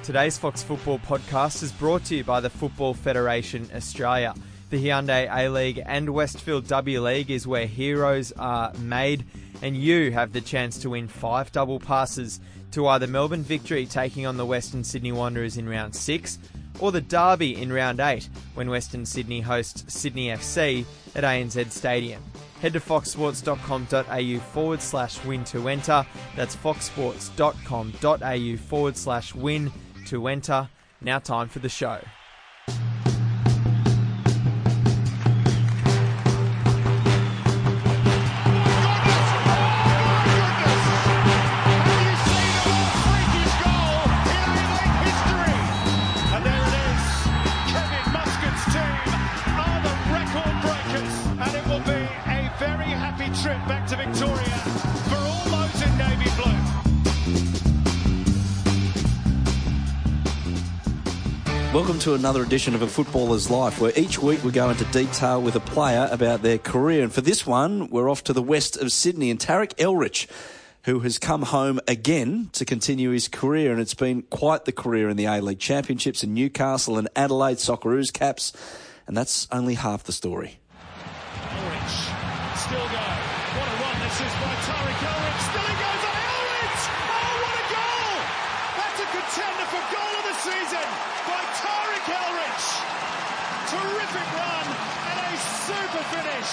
Today's Fox Football podcast is brought to you by the Football Federation Australia. The Hyundai A-League and Westfield W-League is where heroes are made, and you have the chance to win 5 double passes to either Melbourne Victory taking on the Western Sydney Wanderers in round 6, or the Derby in round 8 when Western Sydney hosts Sydney FC at ANZ Stadium. Head to foxsports.com.au/win to enter. That's foxsports.com.au/win to enter. Now time for the show. Trip back to Victoria for all those in navy blue. Welcome to another edition of A Footballer's Life, where each week we go into detail with a player about their career. And for this one, we're off to the west of Sydney and Tariq Elrich, who has come home again to continue his career. And it's been quite the career in the A-League Championships in Newcastle and Adelaide Socceroos caps. And that's only half the story. Elrich still going. What a run this is by Tariq Elrich. Still he goes on Elrich. Oh, what a goal! That's a contender for goal of the season by Tariq Elrich. Terrific run and a super finish.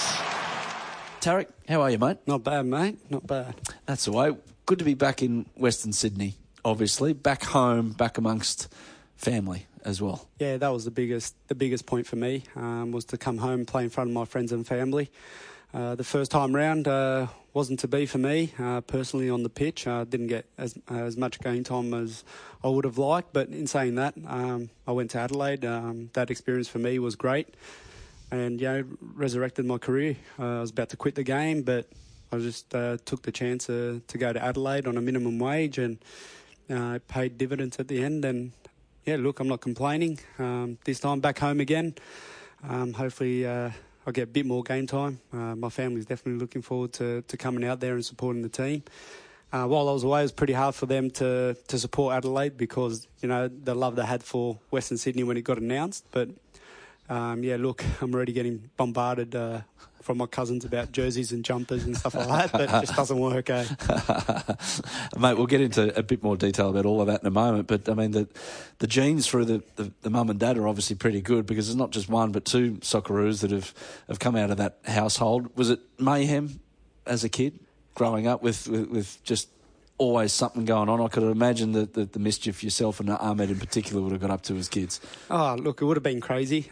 Tariq, how are you, mate? Not bad, mate. Not bad. That's the way. Good to be back in Western Sydney, obviously. Back home, back amongst family as well. Yeah, that was the biggest point for me, was to come home, play in front of my friends and family. The first time round wasn't to be for me personally on the pitch. Didn't get as much game time as I would have liked, but in saying that, I went to Adelaide. That experience for me was great, and resurrected my career. I was about to quit the game, but I just took the chance to go to Adelaide on a minimum wage, and it paid dividends at the end. And yeah, look, I'm not complaining. This time back home again. Hopefully I'll get a bit more game time. My family's definitely looking forward to coming out there and supporting the team. While I was away, it was pretty hard for them to support Adelaide because, the love they had for Western Sydney when it got announced. But, look, I'm already getting bombarded from my cousins about jerseys and jumpers and stuff like that, but it just doesn't work, eh? Mate, we'll get into a bit more detail about all of that in a moment, but I mean, the genes through the mum and dad are obviously pretty good because it's not just one but two Socceroos that have come out of that household. Was it mayhem as a kid, growing up with just always something going on? I could imagine that the mischief yourself and Ahmed in particular would have got up to as kids. Oh, look, it would have been crazy.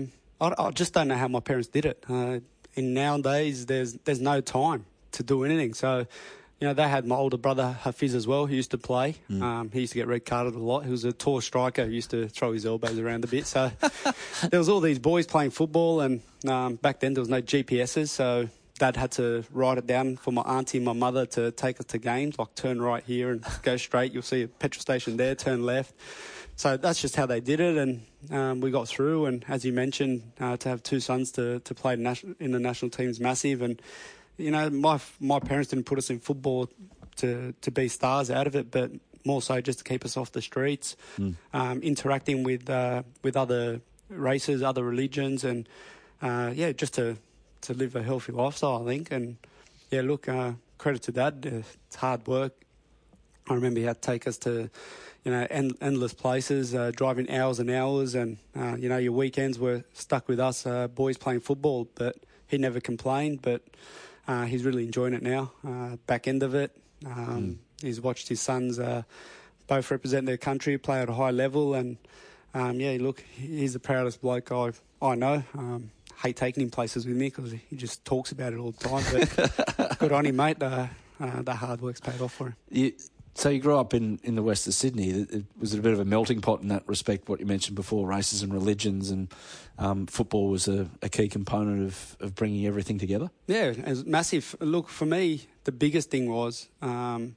I just don't know how my parents did it. In nowadays, there's no time to do anything. So, they had my older brother Hafiz as well, who used to play. He used to get red carded a lot. He was a tall striker who used to throw his elbows around a bit. So there was all these boys playing football, and back then there was no GPSs, so Dad had to write it down for my auntie and my mother to take us to games, like turn right here and go straight. You'll see a petrol station there, turn left. So that's just how they did it, and we got through. And as you mentioned, to have two sons to play in the national team's massive. And my parents didn't put us in football to be stars out of it, but more so just to keep us off the streets, interacting with other races, other religions, and just to live a healthy lifestyle, I think. And yeah, look, credit to Dad. It's hard work. I remember he had to take us to endless places, driving hours and hours, and your weekends were stuck with us boys playing football, but he never complained. But he's really enjoying it now, back end of it. He's watched his sons both represent their country, play at a high level, and look, he's the proudest bloke I know. Hate taking him places with me because he just talks about it all the time, but good on him, mate. The hard work's paid off for him. So you grew up in the west of Sydney. Was it a bit of a melting pot in that respect, what you mentioned before, races and religions, and football was a key component of bringing everything together? Yeah, it was massive. Look, for me, the biggest thing was when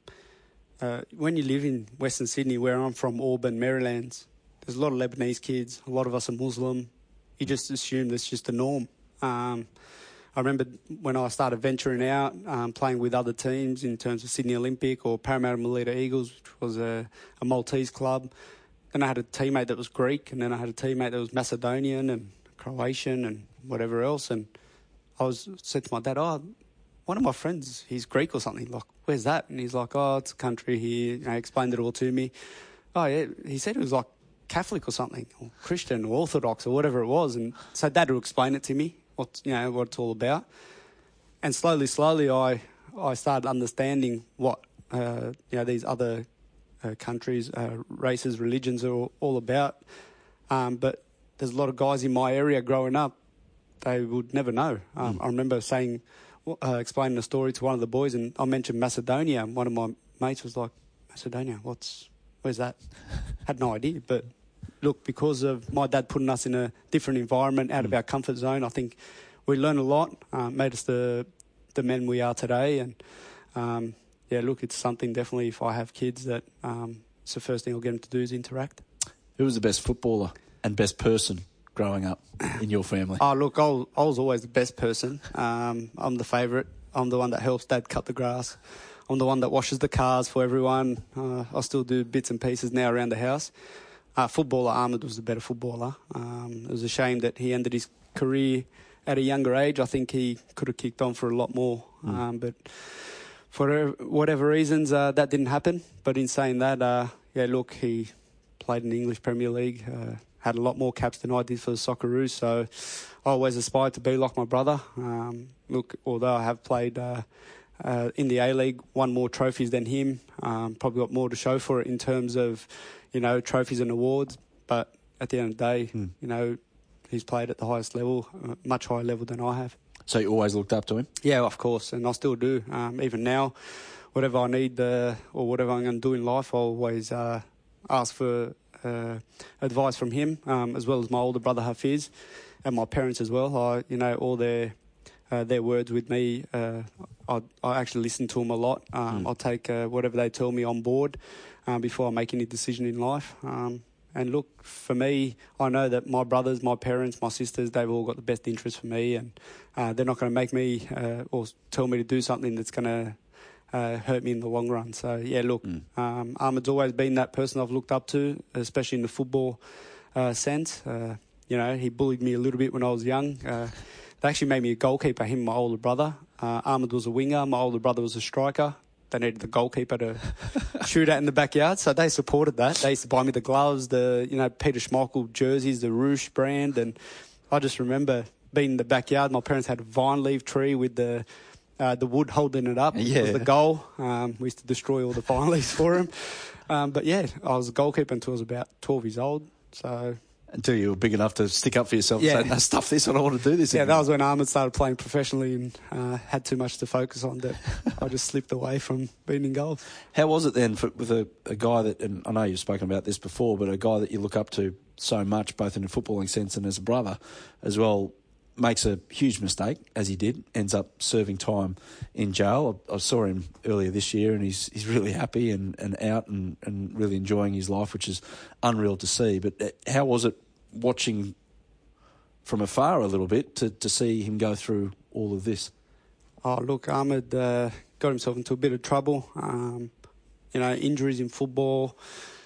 you live in Western Sydney, where I'm from, Auburn, Maryland, there's a lot of Lebanese kids, a lot of us are Muslim. You just assume that's just the norm. I remember when I started venturing out, playing with other teams in terms of Sydney Olympic or Parramatta Melita Eagles, which was a Maltese club. then I had a teammate that was Greek, and then I had a teammate that was Macedonian and Croatian and whatever else. And I said to my dad, one of my friends, he's Greek or something. Like, where's that? And he's like, it's a country here. He explained it all to me. Oh, yeah. He said it was like Catholic or something, or Christian or Orthodox or whatever it was. And so Dad would explain it to me, what it's all about. And slowly, I started understanding what these other countries, races, religions are all about. But there's a lot of guys in my area growing up, they would never know. I remember explaining a story to one of the boys, and I mentioned Macedonia, and one of my mates was like, Macedonia, where's that? Had no idea. But look, because of my dad putting us in a different environment, out of our comfort zone, I think we learned a lot, made us the men we are today. And look, it's something definitely, if I have kids, that it's the first thing I'll get them to do is interact. Who was the best footballer and best person growing up in your family? Oh, look, I was always the best person. I'm the favourite. I'm the one that helps Dad cut the grass. I'm the one that washes the cars for everyone. I still do bits and pieces now around the house. Footballer, Ahmed was the better footballer. It was a shame that he ended his career at a younger age. I think he could have kicked on for a lot more. But for whatever reasons, that didn't happen. But in saying that, look, he played in the English Premier League, had a lot more caps than I did for the Socceroos, so I always aspired to be like my brother. Look, although I have played in the A-League, won more trophies than him, probably got more to show for it in terms of, trophies and awards, but at the end of the day, he's played at the highest level, much higher level than I have. So you always looked up to him? Yeah, of course, and I still do. Even now, whatever I need or whatever I'm going to do in life, I always ask for advice from him, as well as my older brother Hafiz, and my parents as well. All their words with me, I actually listen to them a lot. I'll take whatever they tell me on board before I make any decision in life. And look, for me, I know that my brothers, my parents, my sisters, they've all got the best interest for me, and they're not going to make me or tell me to do something that's going to hurt me in the long run. So, look, Ahmed's always been that person I've looked up to, especially in the football sense. He bullied me a little bit when I was young. They actually made me a goalkeeper, him and my older brother. Ahmed was a winger, my older brother was a striker. They needed the goalkeeper to shoot at in the backyard, so they supported that. They used to buy me the gloves, the Peter Schmeichel jerseys, the Roosh brand, and I just remember being in the backyard. My parents had a vine leaf tree with the wood holding it up. Yeah. It was the goal. We used to destroy all the vine leaves for him. I was a goalkeeper until I was about 12 years old. So until you were big enough to stick up for yourself and say, no, stuff this, I don't want to do this anymore. That was when Ahmed started playing professionally and had too much to focus on, that I just slipped away from being in goal. How was it then with a guy that, and I know you've spoken about this before, but a guy that you look up to so much, both in a footballing sense and as a brother as well, makes a huge mistake, as he did, ends up serving time in jail. I saw him earlier this year, and he's really happy and out and really enjoying his life, which is unreal to see. But how was it watching from afar a little bit to see him go through all of this? Oh, look, Ahmed got himself into a bit of trouble. Injuries in football.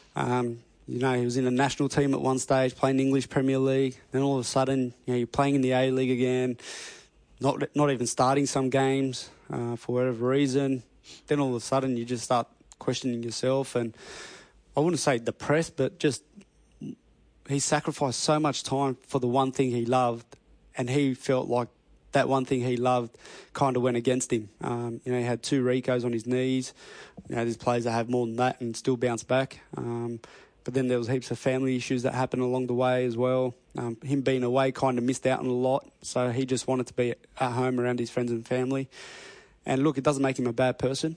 He was in the national team at one stage, playing English Premier League. Then all of a sudden, you're playing in the A-League again, not even starting some games for whatever reason. Then all of a sudden, you just start questioning yourself. And I wouldn't say depressed, but just he sacrificed so much time for the one thing he loved, and he felt like that one thing he loved kind of went against him. He had 2 Ricos on his knees. There's players that have more than that and still bounce back. But then there was heaps of family issues that happened along the way as well. Him being away kind of missed out on a lot, so he just wanted to be at home around his friends and family. And look, it doesn't make him a bad person.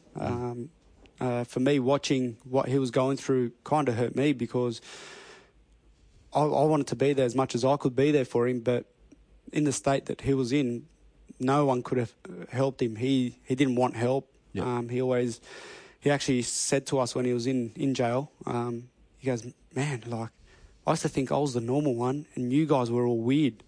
For me, watching what he was going through kind of hurt me, because I wanted to be there as much as I could be there for him, but in the state that he was in, no one could have helped him. He didn't want help. Yep. He actually said to us when he was in jail, he goes, man, I used to think I was the normal one and you guys were all weird.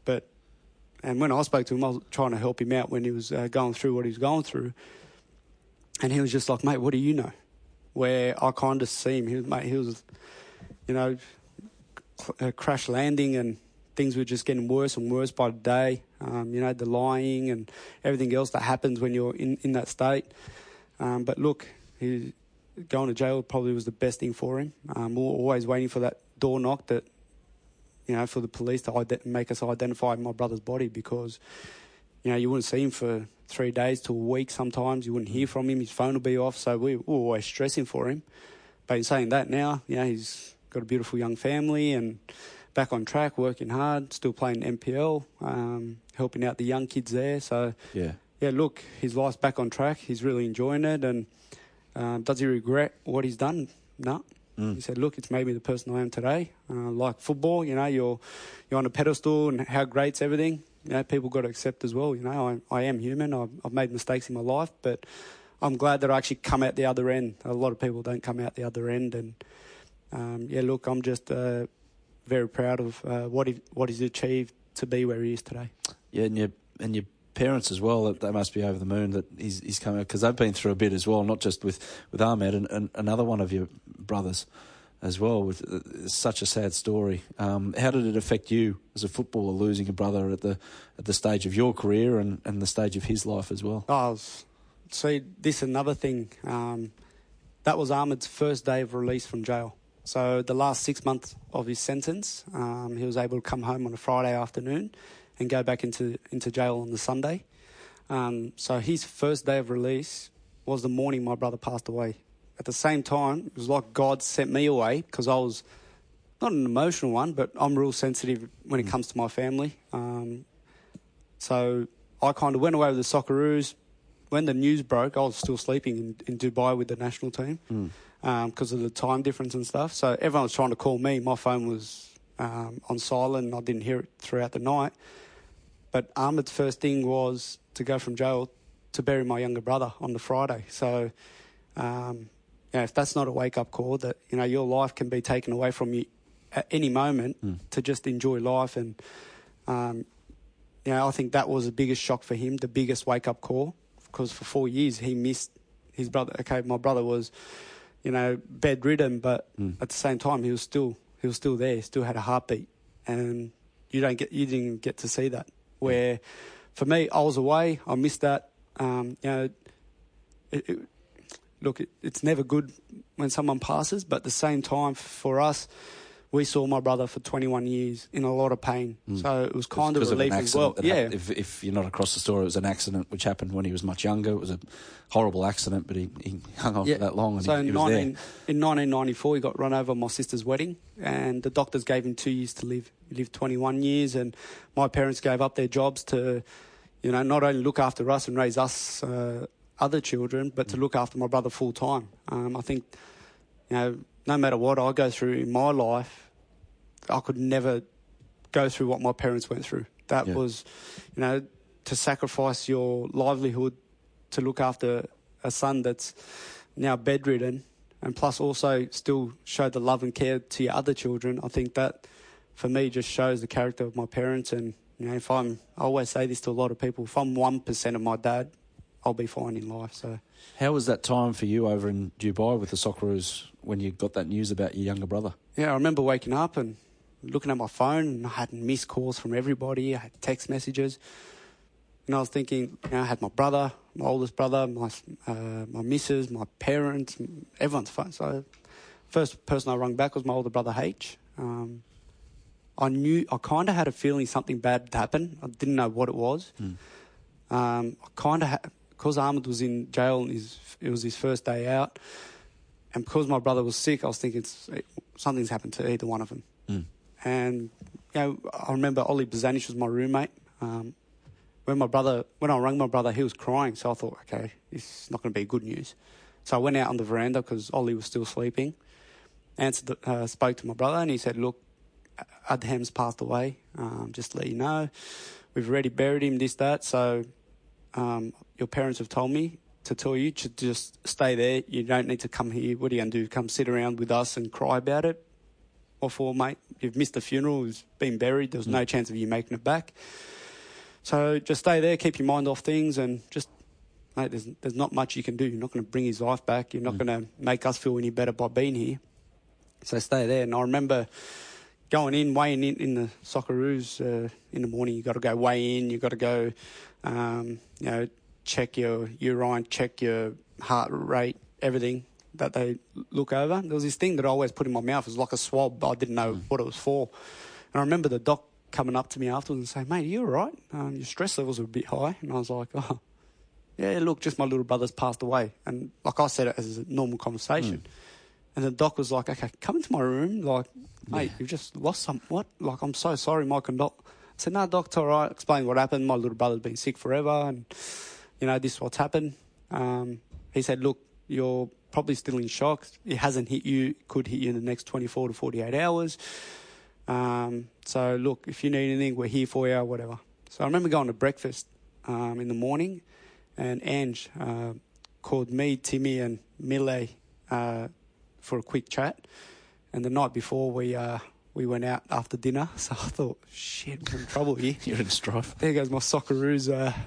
And when I spoke to him, I was trying to help him out when he was going through what he was going through. And he was just like, mate, what do you know? Where I kind of see him, he was crash landing, and things were just getting worse and worse by the day. The lying and everything else that happens when you're in that state. But look, going to jail probably was the best thing for him. We were always waiting for that door knock that, for the police to make us identify my brother's body, because, you wouldn't see him for 3 days to a week sometimes. You wouldn't hear from him. His phone would be off. So we were always stressing for him. But in saying that now, he's got a beautiful young family and back on track, working hard, still playing NPL, helping out the young kids there. So, look, his life's back on track. He's really enjoying it. And does he regret what he's done? No. He said, look, it's made me the person I am today. Like football, you're on a pedestal and how great's everything. People got to accept as well. I am human. I've made mistakes in my life, but I'm glad that I actually come out the other end. A lot of people don't come out the other end. And, look, I'm just very proud of what he's achieved to be where he is today. Yeah, and your parents as well, they must be over the moon that he's come out, because they've been through a bit as well, not just with Ahmed and another one of your brothers as well, with such a sad story. How did it affect you as a footballer, losing a brother at the stage of your career and the stage of his life as well? See, this another thing. That was Ahmed's first day of release from jail. So the last 6 months of his sentence, he was able to come home on a Friday afternoon and go back into jail on the Sunday. So his first day of release was the morning my brother passed away. At the same time, it was like God sent me away, because I was not an emotional one, but I'm real sensitive when it comes to my family. So I kind of went away with the Socceroos. When the news broke, I was still sleeping in Dubai with the national team because of the time difference and stuff. So everyone was trying to call me. My phone was on silent and I didn't hear it throughout the night. But Ahmed's first thing was to go from jail to bury my younger brother on the Friday. So, if that's not a wake-up call, that, your life can be taken away from you at any moment to just enjoy life. And, I think that was the biggest shock for him, the biggest wake-up call, because for 4 years he missed his brother. Okay, my brother was, bedridden, but at the same time he was still there, still had a heartbeat. And you didn't get to see that. Where, for me, I was away. I missed that. It's never good when someone passes, but at the same time, for us, we saw my brother for 21 years in a lot of pain. So it was kind of relief as well. Yeah. If you're not across the story, it was an accident which happened when he was much younger. It was a horrible accident, but he hung on for that long. And so he was there. In 1994, he got run over at my sister's wedding, and the doctors gave him 2 years to live. He lived 21 years, and my parents gave up their jobs to, not only look after us and raise us other children, but to look after my brother full time. I think, no matter what I go through in my life, I could never go through what my parents went through. That was, to sacrifice your livelihood to look after a son that's now bedridden, and plus also still show the love and care to your other children. I think that, for me, just shows the character of my parents. And, I always say this to a lot of people, if I'm 1% of my dad, I'll be fine in life. So, how was that time for you over in Dubai with the Socceroos when you got that news about your younger brother? Yeah, I remember waking up and looking at my phone, and I had missed calls from everybody. I had text messages. And I was thinking, I had my brother, my oldest brother, my missus, my parents, everyone's phone. So first person I rung back was my older brother, H. I kind of had a feeling something bad had happened. I didn't know what it was. I kind of because Ahmed was in jail and it was his first day out, and because my brother was sick, I was thinking something's happened to either one of them. And I remember Ollie Bozanic was my roommate. When I rang my brother, he was crying, so I thought, okay, this is not going to be good news. So I went out on the veranda because Ollie was still sleeping. Spoke to my brother, and he said, "Look, Adham's passed away. Just to let you know, we've already buried him. This, that. So your parents have told me to tell you to just stay there. You don't need to come here. What are you going to do? Come sit around with us and cry about it? What for, mate? You've missed the funeral. It's been buried. There was no chance of you making it back. So just stay there, keep your mind off things, and just, mate, there's not much you can do. You're not going to bring his life back. You're not going to make us feel any better by being here. So stay there. And I remember going in, weighing in the Socceroos in the morning. You got to go weigh in. You got to go, check your urine, check your heart rate, everything that they look over. There was this thing that I always put in my mouth. It was like a swab. I didn't know what it was for. And I remember the doc coming up to me afterwards and saying, "Mate, are you all right? Your stress levels are a bit high." And I was like, "Oh, yeah, look, just my little brother's passed away." And like I said it as a normal conversation. And the doc was like, "Okay, come into my room. Like, mate, you've just lost what? Like, I'm so sorry, my condol." I said, "No, doc, it's all right." Explain what happened. My little brother's been sick forever and, this is what's happened. He said, "Look, you're probably still in shock. It hasn't hit you. Could hit you in the next 24 to 48 hours. So, look, if you need anything, we're here for you, whatever." So I remember going to breakfast in the morning, and Ange called me, Timmy and Mille for a quick chat. And the night before, we went out after dinner. So I thought, shit, we're in trouble here. You're in strife. There goes my Socceroos,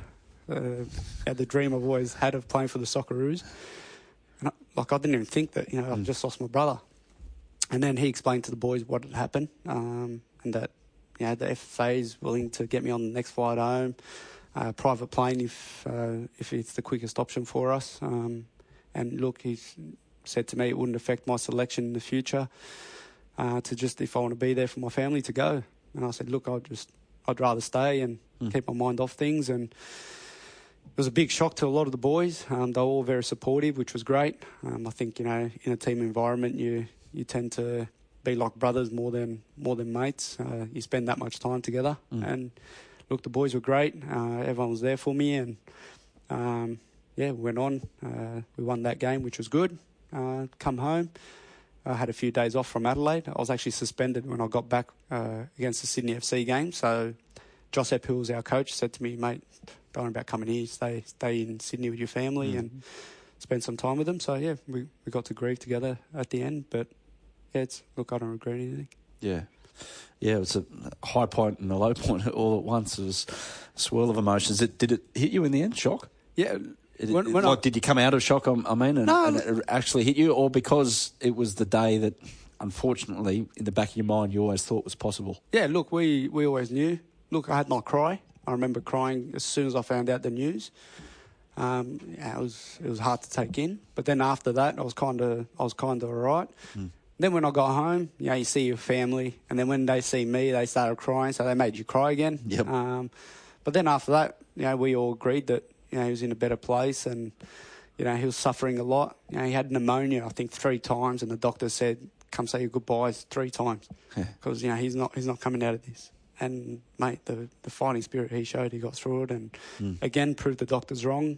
the dream I've always had of playing for the Socceroos. And I didn't even think that, I've just lost my brother. And then he explained to the boys what had happened, and that, the FFA is willing to get me on the next flight home, private plane if it's the quickest option for us. And look, he's said to me it wouldn't affect my selection in the future, to just, if I want to be there for my family, to go. And I said, look, I'd rather stay and keep my mind off things. And it was a big shock to a lot of the boys. They were all very supportive, which was great. I think, in a team environment, you tend to be like brothers more than mates. You spend that much time together. And look, the boys were great. Everyone was there for me, and we went on. We won that game, which was good. Come home. I had a few days off from Adelaide. I was actually suspended when I got back against the Sydney FC game. So Josep, who was our coach, said to me, "Mate, don't worry about coming here. Stay in Sydney with your family and spend some time with them." So, we got to grieve together at the end. But, I don't regret anything. Yeah. Yeah, it was a high point and a low point all at once. It was a swirl of emotions. Did it hit you in the end? Shock? Yeah. Did you come out of shock, and it actually hit you? Or because it was the day that, unfortunately, in the back of your mind, you always thought was possible? Yeah, look, we always knew. Look, I had my cry. I remember crying as soon as I found out the news. It was hard to take in. But then after that, I was kind of all right. Then when I got home, you see your family, and then when they see me, they started crying, so they made you cry again. Yep. But then after that, we all agreed that he was in a better place, and he was suffering a lot. He had pneumonia, I think, 3 times, and the doctor said, "Come say your goodbyes 3 times," because he's not coming out of this. And mate, the fighting spirit he showed, he got through it, and again proved the doctors wrong.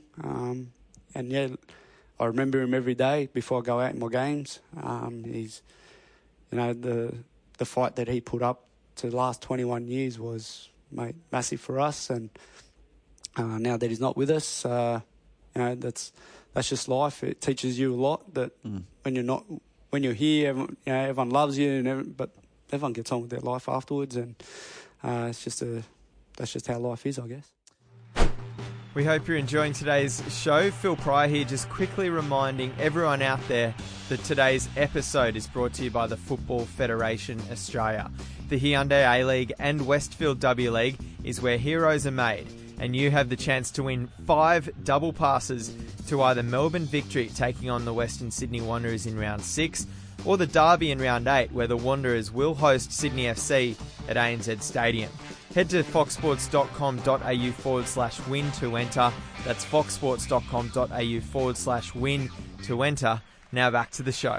I remember him every day before I go out in my games. He's, the fight that he put up to the last 21 years was, mate, massive for us. And now that he's not with us, that's just life. It teaches you a lot that when you're here, everyone loves you, but everyone gets on with their life afterwards, and that's just how life is, I guess. We hope you're enjoying today's show. Phil Pryor here, just quickly reminding everyone out there that today's episode is brought to you by the Football Federation Australia. The Hyundai A-League and Westfield W League is where heroes are made, and you have the chance to win 5 double passes to either Melbourne Victory taking on the Western Sydney Wanderers in round 6, or the Derby in round 8, where the Wanderers will host Sydney FC at ANZ Stadium. Head to foxsports.com.au/win to enter. That's foxsports.com.au/win to enter. Now back to the show.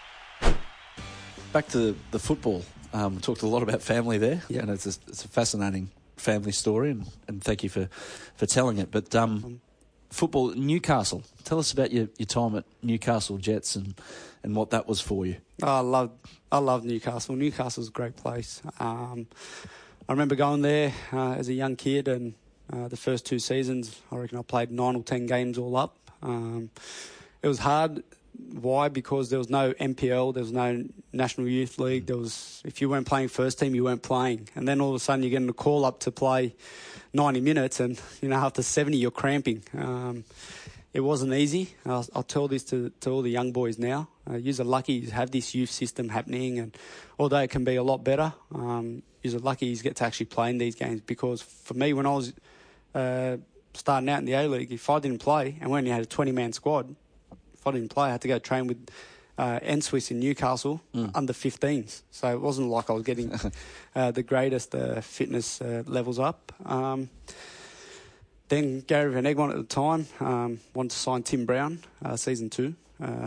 Back to the football. We talked a lot about family there, and it's a fascinating family story, and thank you for telling it. But football, Newcastle. Tell us about your time at Newcastle Jets and what that was for you. I love Newcastle. Newcastle's a great place. I remember going there as a young kid, and the first 2 seasons, I reckon I played 9 or 10 games all up. It was hard. Why? Because there was no NPL, there was no National Youth League. There was, if you weren't playing first team, you weren't playing. And then all of a sudden you're getting a call up to play 90 minutes, and after 70 you're cramping. it wasn't easy. I'll tell this to all the young boys now. You're lucky you have this youth system happening, and although it can be a lot better, you're lucky you get to actually play in these games. Because for me, when I was starting out in the A-League, if I didn't play, and when you had a 20-man squad, if I didn't play, I had to go train with N-Swiss in Newcastle under 15s. So it wasn't like I was getting the greatest fitness levels up. Then Gary Van Egmond at the time wanted to sign Tim Brown, season 2.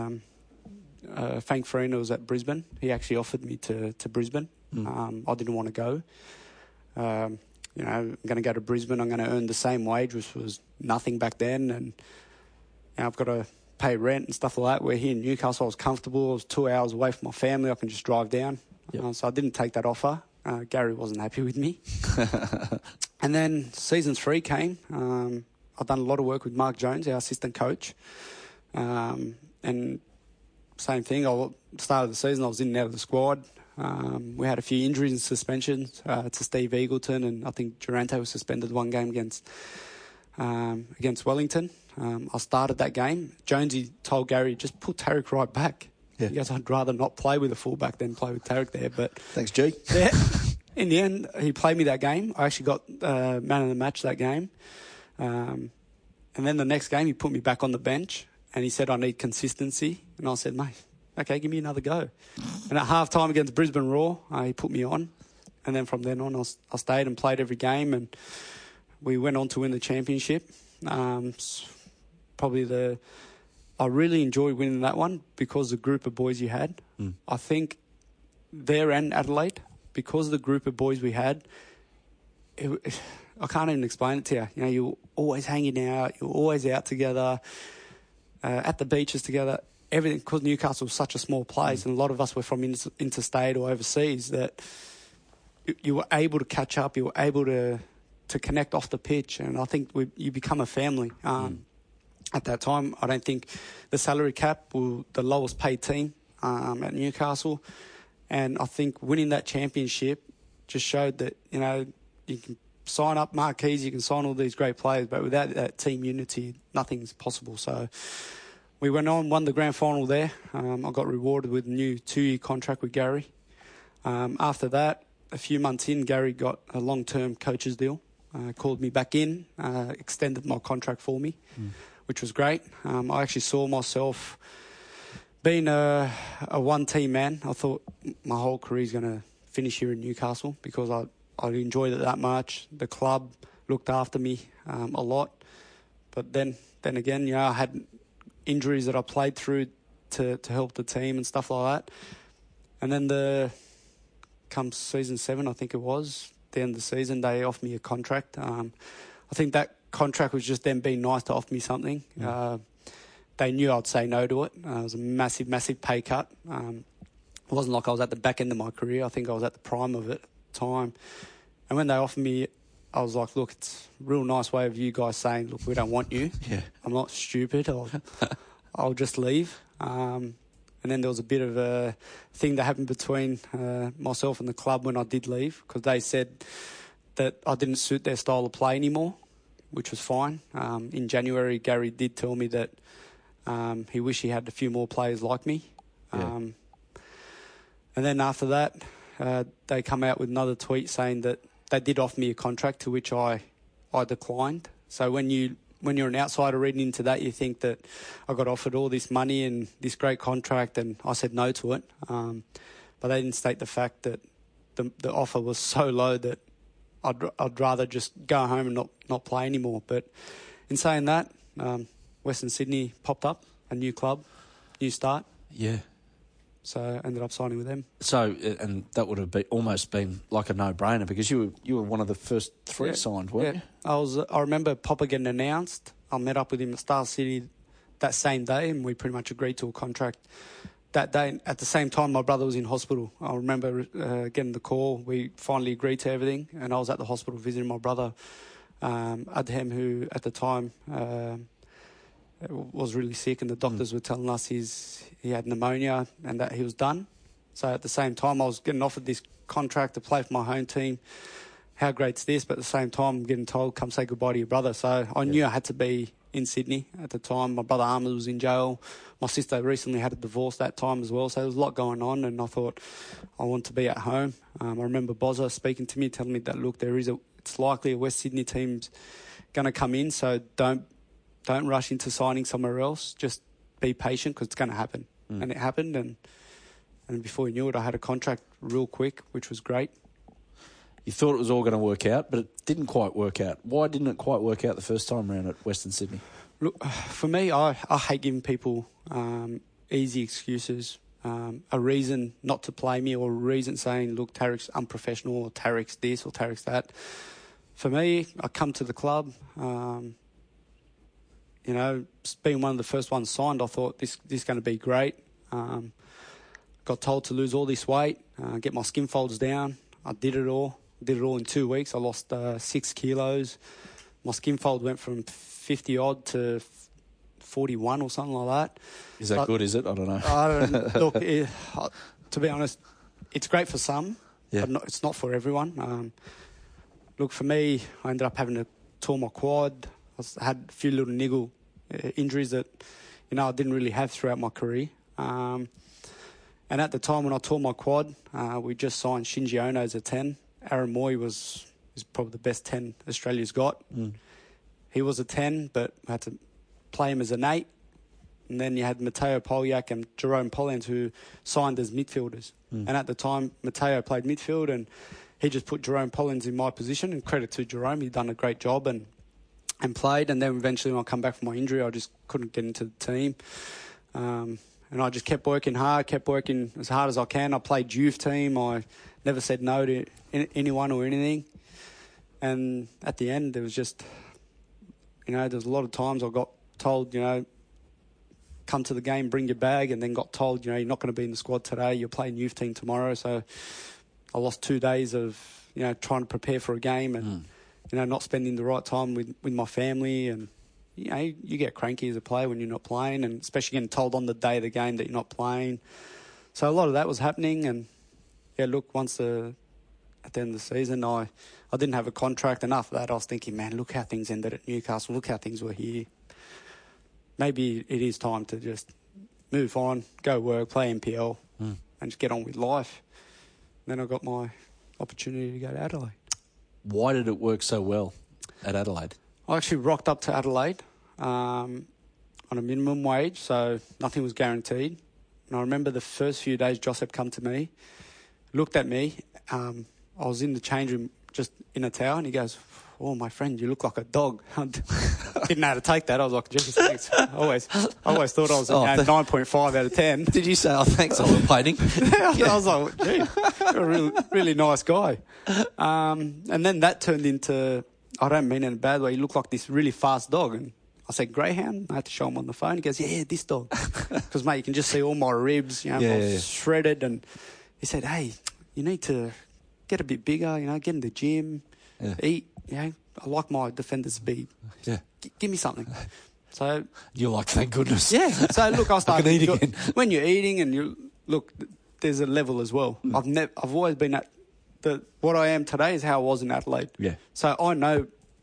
Frank Farina was at Brisbane. He actually offered me to Brisbane. I didn't want to go. I'm going to go to Brisbane. I'm going to earn the same wage, which was nothing back then. And I've got to pay rent and stuff like that. Where here in Newcastle, I was comfortable. I was 2 hours away from my family. I can just drive down. Yep. So I didn't take that offer. Gary wasn't happy with me. And then season 3 came. I've done a lot of work with Mark Jones, our assistant coach. And same thing, I started the season, I was in and out of the squad. We had a few injuries and suspensions to Steve Eagleton, and I think Durante was suspended one game against Wellington. I started that game. Jonesy told Gary, just put Tarek right back. Yeah. He goes, I'd rather not play with a fullback than play with Tarek there. But thanks, G. Yeah, in the end, he played me that game. I actually got man of the match that game. And then the next game, he put me back on the bench, and he said, I need consistency. And I said, mate, okay, give me another go. And at half-time against Brisbane Roar, he put me on. And then from then on, I stayed and played every game, and we went on to win the championship. I really enjoyed winning that one because the group of boys you had. I think there and Adelaide, because of the group of boys we had, I can't even explain it to you. You're always hanging out, you're always out together, at the beaches together. Everything, because Newcastle was such a small place, and a lot of us were from interstate or overseas, that you were able to catch up, you were able to connect off the pitch, and I think you become a family. At that time, I don't think the salary cap was the lowest paid team at Newcastle, and I think winning that championship just showed that you can sign up marquees, you can sign all these great players, but without that team unity, nothing's possible. So we went on, won the grand final there. I got rewarded with a new 2-year contract with Gary. After that, a few months in, Gary got a long-term coach's deal. Called me back in, extended my contract for me, which was great. I actually saw myself being a one-team man. I thought my whole career is going to finish here in Newcastle because I enjoyed it that much. The club looked after me a lot. But then again, I had injuries that I played through to help the team and stuff like that. And then come season 7, I think it was, the end of the season, they offered me a contract. I think that contract was just them being nice to offer me something. They knew I'd say no to it. It was a massive, massive pay cut. It wasn't like I was at the back end of my career. I think I was at the prime of it at the time. And when they offered me, I was like, look, it's a real nice way of you guys saying, look, we don't want you. Yeah. I'm not stupid. I'll just leave. And then there was a bit of a thing that happened between myself and the club when I did leave, because they said that I didn't suit their style of play anymore, which was fine. In January, Gary did tell me that he wished he had a few more players like me. Yeah. And then after that, they come out with another tweet saying that they did offer me a contract, to which I declined. So when you're an outsider reading into that, you think that I got offered all this money and this great contract, and I said no to it. But they didn't state the fact that the offer was so low that I'd rather just go home and not play anymore. But in saying that, Western Sydney popped up, a new club, new start. Yeah. So I ended up signing with them. So, and that would have almost been like a no-brainer, because you were one of the first 3 signed, weren't you? I remember Popper getting announced. I met up with him at Star City that same day, and we pretty much agreed to a contract that day. At the same time, my brother was in hospital. I remember getting the call. We finally agreed to everything, and I was at the hospital visiting my brother, Adhem, who at the time was really sick, and the doctors were telling us he had pneumonia and that he was done. So at the same time, I was getting offered this contract to play for my home team. How great's this? But at the same time, I'm getting told, come say goodbye to your brother. So I knew I had to be in Sydney at the time. My brother Ahmed was in jail. My sister recently had a divorce that time as well. So there was a lot going on, and I thought I want to be at home. I remember Bozza speaking to me, telling me that, look, it's likely a West Sydney team's going to come in, so don't rush into signing somewhere else. Just be patient because it's going to happen. And it happened, and before you knew it, I had a contract real quick, which was great. You thought it was all going to work out, but it didn't quite work out. Why didn't it quite work out the first time around at Western Sydney? Look, for me, I hate giving people easy excuses, a reason not to play me, or a reason saying, look, Tariq's unprofessional, or Tariq's this, or Tariq's that. For me, I come to the club, being one of the first ones signed, I thought this is going to be great. Got told to lose all this weight, get my skin folds down. I did it all. Did it all in 2 weeks. I lost 6 kilos. My skin fold went from 50 odd to 41 or something like that. Is that good, is it? I don't know. Look, to be honest, it's great for some, but it's not for everyone. Look, for me, I ended up having to tore my quad. I had a few little niggle injuries that, I didn't really have throughout my career. And at the time when I tore my quad, we just signed Shinji Ono as a 10. Aaron Moy is probably the best 10 Australia's got. He was a 10, but I had to play him as an 8. And then you had Matteo Polyak and Jerome Pollens, who signed as midfielders. And at the time, Matteo played midfield, and he just put Jerome Pollens in my position. And credit to Jerome, he'd done a great job and played. And then eventually when I come back from my injury, I just couldn't get into the team. And I just kept working hard, kept working as hard as I can. I played youth team. I never said no to anyone or anything. And at the end, there was just, there's a lot of times I got told, come to the game, bring your bag, and then got told, you're not going to be in the squad today. You're playing youth team tomorrow. So I lost 2 days of, trying to prepare for a game and, not spending the right time with my family. And, you get cranky as a player when you're not playing, and especially getting told on the day of the game that you're not playing. So a lot of that was happening. And, look, at the end of the season, I didn't have a contract. And after that, I was thinking, man, look how things ended at Newcastle. Look how things were here. Maybe it is time to just move on, go work, play NPL, and just get on with life. Then I got my opportunity to go to Adelaide. Why did it work so well at Adelaide? I actually rocked up to Adelaide on a minimum wage, so nothing was guaranteed. And I remember the first few days, Josep come to me, looked at me. I was in the change room just in a towel, and he goes, "Oh, my friend, you look like a dog." I didn't know how to take that. I was like, "Jesus, thanks." I always thought I was 9.5 out of 10. Did you say, "Oh, thanks, I'm plating"? I was like, "Gee, you're a really, really nice guy." And then that turned into, I don't mean in a bad way, you look like this really fast dog. And I said, "Greyhound?" I had to show him on the phone. He goes, "Yeah, this dog." Because, mate, you can just see all my ribs, shredded. And he said, "Hey, you need to get a bit bigger, get in the gym, eat. I like my defenders to be, give me something." So you're like, thank goodness. Yeah. So look, I started. I can eat again. When you're eating, and there's a level as well. I've always been at what I am today is how I was in Adelaide. Yeah. So I know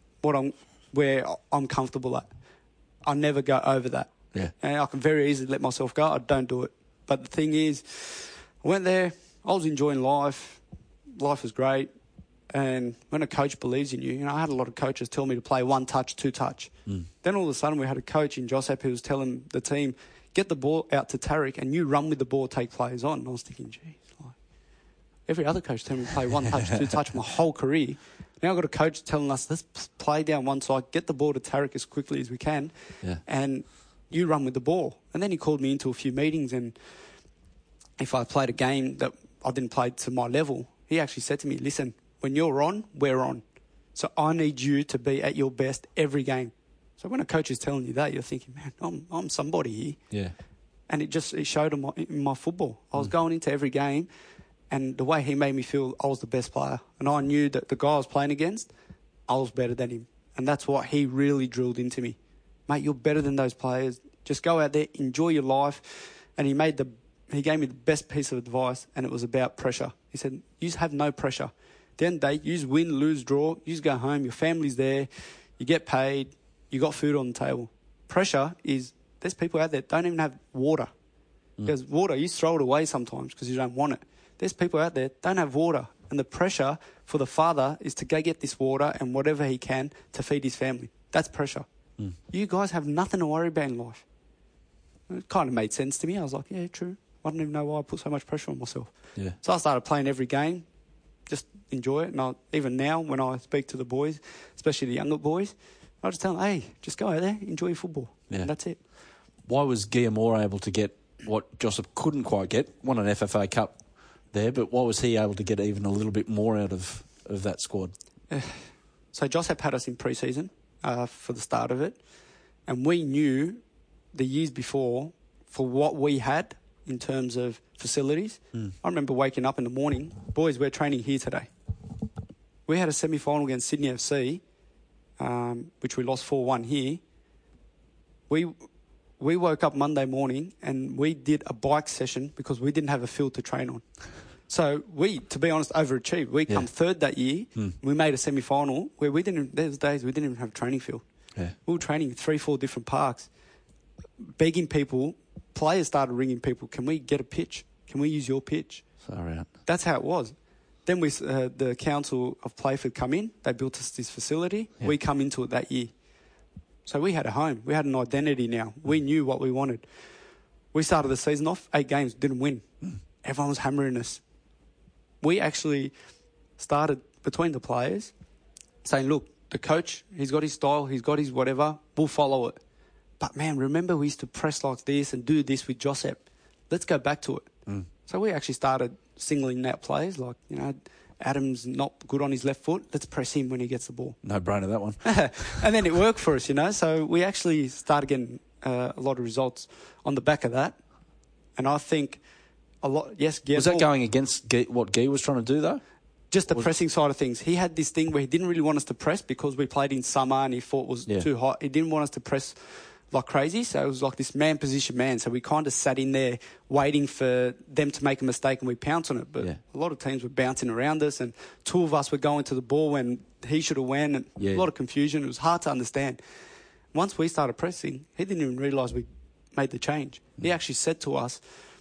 where I'm comfortable at. I never go over that. Yeah. And I can very easily let myself go. I don't do it. But the thing is, I went there. I was enjoying life. Life was great. And when a coach believes in you, I had a lot of coaches tell me to play 1 touch, 2 touch. Then all of a sudden we had a coach in Josep who was telling the team, get the ball out to Tariq and you run with the ball, take players on. And I was thinking, geez, every other coach telling me to play 1 touch, 2 touch my whole career. Now I've got a coach telling us, let's play down one side, get the ball to Tariq as quickly as we can, and you run with the ball. And then he called me into a few meetings, and if I played a game that I didn't play to my level, he actually said to me, listen, when you're on, we're on. So I need you to be at your best every game. So when a coach is telling you that, you're thinking, man, I'm somebody here. Yeah. And it showed in my football. I was going into every game, and the way he made me feel, I was the best player. And I knew that the guy I was playing against, I was better than him. And that's what he really drilled into me. Mate, you're better than those players. Just go out there, enjoy your life. And he gave me the best piece of advice, and it was about pressure. He said, you have no pressure. At the end of the day, you win, lose, draw. You just go home, your family's there, you get paid, you got food on the table. pressure is there's people out there that don't even have water. Because water, you throw it away sometimes because you don't want it. There's people out there that don't have water. And the pressure for the father is to go get this water and whatever he can to feed his family. That's pressure. You guys have nothing to worry about in life. It kind of made sense to me. I was like, yeah, true. I don't even know why I put so much pressure on myself. Yeah. So I started playing every game, just enjoy it. And even now, when I speak to the boys, especially the younger boys, I just tell them, hey, just go out there, enjoy your football. Yeah. And that's it. Why was Guillemot able to get what Joseph couldn't quite get? Won an FFA Cup there, but why was he able to get even a little bit more out of that squad? So Joseph had us in pre-season for the start of it, and we knew the years before for what we had in terms of facilities. I remember waking up in the morning, boys, we're training here today. We had a semi-final against Sydney FC, which we lost 4-1 here. We woke up Monday morning and we did a bike session because we didn't have a field to train on. So we, to be honest, overachieved. We come third that year. We made a semi-final where there's days we didn't even have a training field. Yeah. We were training in 3-4 different parks, begging people. Players started ringing people, can we get a pitch? Can we use your pitch? Sorry. That's how it was. Then the Council of Playford come in. They built us this facility. Yeah. We come into it that year. So we had a home. We had an identity now. We knew what we wanted. We started the season off, 8 games, didn't win. Everyone was hammering us. We actually started between the players saying, look, the coach, he's got his style, he's got his whatever, we'll follow it. But, man, remember we used to press like this and do this with Josep. Let's go back to it. So we actually started singling out players like, Adam's not good on his left foot. Let's press him when he gets the ball. No brainer, that one. And then it worked for us, So we actually started getting a lot of results on the back of that. And I think a lot, yes, Was that going against what Guy was trying to do, though? Just the pressing side of things. He had this thing where he didn't really want us to press because we played in summer and he thought it was too hot. He didn't want us to press like crazy, so it was like this man position man. So we kind of sat in there waiting for them to make a mistake and we pounced on it. But a lot of teams were bouncing around us and 2 of us were going to the ball when he should have won. And a lot of confusion. It was hard to understand. Once we started pressing, he didn't even realise we made the change. He actually said to us,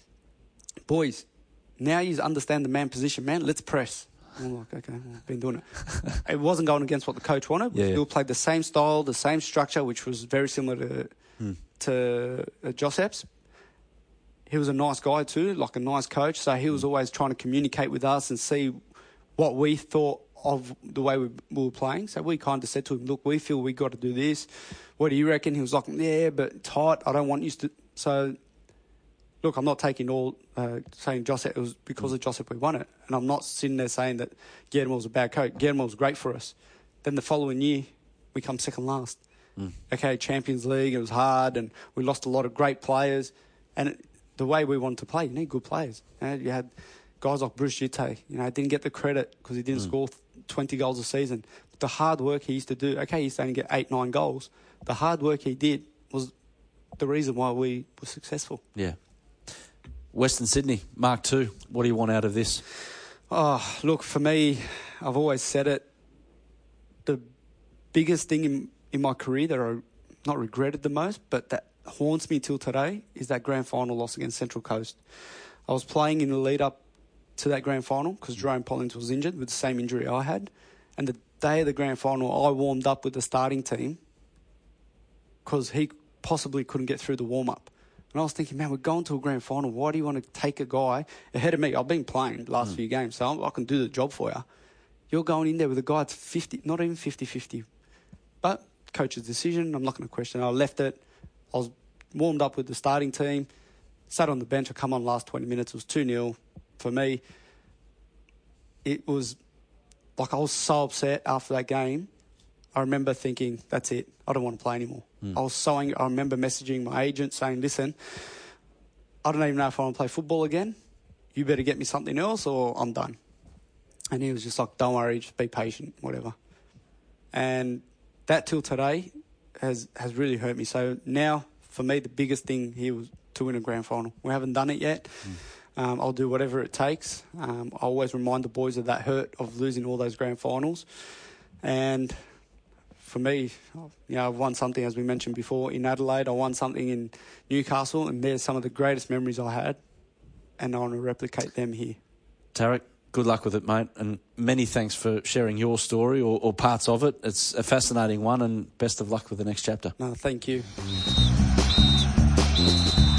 boys, now you understand the man position man, let's press. I'm like, okay, I've been doing it. It wasn't going against what the coach wanted. We still played the same style, the same structure, which was very similar to Joseph's. He was a nice guy too, like a nice coach. So he was always trying to communicate with us and see what we thought of the way we were playing. So we kind of said to him, look, we feel we got to do this. What do you reckon? He was like, yeah, but it's hot. I don't want you to. So, look, I'm not taking all saying Joseph, it was because of Joseph we won it. And I'm not sitting there saying that Guillermo was a bad coach. Guillermo was great for us. Then the following year, we come second last. Okay, Champions League, it was hard and we lost a lot of great players. And the way we wanted to play, you need good players. You had guys like Bruce Jitte, didn't get the credit because he didn't score 20 goals a season. But the hard work he used to do, okay, he used to only get 8-9 goals. The hard work he did was the reason why we were successful. Yeah. Western Sydney, Mark II. What do you want out of this? Oh, look, for me, I've always said it. The biggest thing in my career that I not regretted the most, but that haunts me till today, is that grand final loss against Central Coast. I was playing in the lead up to that grand final because Jerome Pollins was injured with the same injury I had. And the day of the grand final, I warmed up with the starting team because he possibly couldn't get through the warm-up. And I was thinking, man, we're going to a grand final. Why do you want to take a guy ahead of me? I've been playing the last few games, so I can do the job for you. You're going in there with a guy that's 50, not even 50-50. But coach's decision, I'm not going to question it. I left it. I was warmed up with the starting team, sat on the bench. I come on last 20 minutes. It was 2-0 for me. It was like I was so upset after that game. I remember thinking, that's it. I don't want to play anymore. I remember messaging my agent saying, listen, I don't even know if I want to play football again. You better get me something else or I'm done. And he was just like, don't worry, just be patient, whatever. And that till today has really hurt me. So now, for me, the biggest thing here was to win a grand final. We haven't done it yet. I'll do whatever it takes. I always remind the boys of that hurt of losing all those grand finals. And for me, I've won something, as we mentioned before, in Adelaide. I won something in Newcastle, and they're some of the greatest memories I had, and I want to replicate them here. Tariq, good luck with it, mate, and many thanks for sharing your story or parts of it. It's a fascinating one, and best of luck with the next chapter. No, thank you.